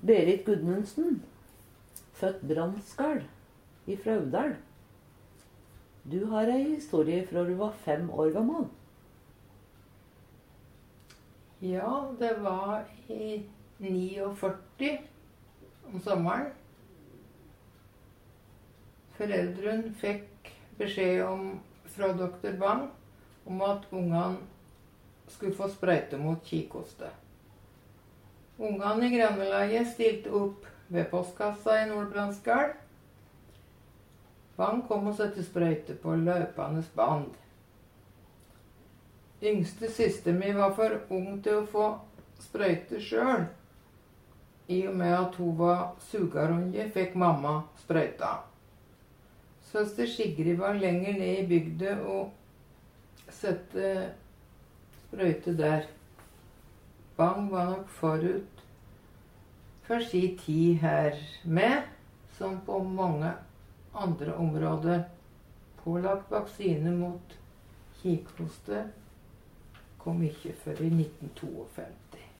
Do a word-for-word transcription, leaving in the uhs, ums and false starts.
Berit Gudmundsen, født Brandskal i Fraudal. Du har en historie fra du var fem år gammel. Ja, det var i førtini om sommeren. Foreldrene fikk beskjed om, fra doktor Bang om at ungene skulle få sprøyte mot kikhoste. Ungene i grannelaget stilte opp ved postkassa i Nord-Brandskal. Bang kom og sette sprøyte på løpende band. Yngste søster mi var for ung til å få sprøyte sjøl. I og med at hun var sugarunge, fikk mamma sprøyta. Søster Sigrid var lenger ned i bygda og sette sprøyte der. Bang var nok forut for sin tid her med, som på mange andre områder, pålagt vaksine mot kikhoste kom ikke før i nitten femtito.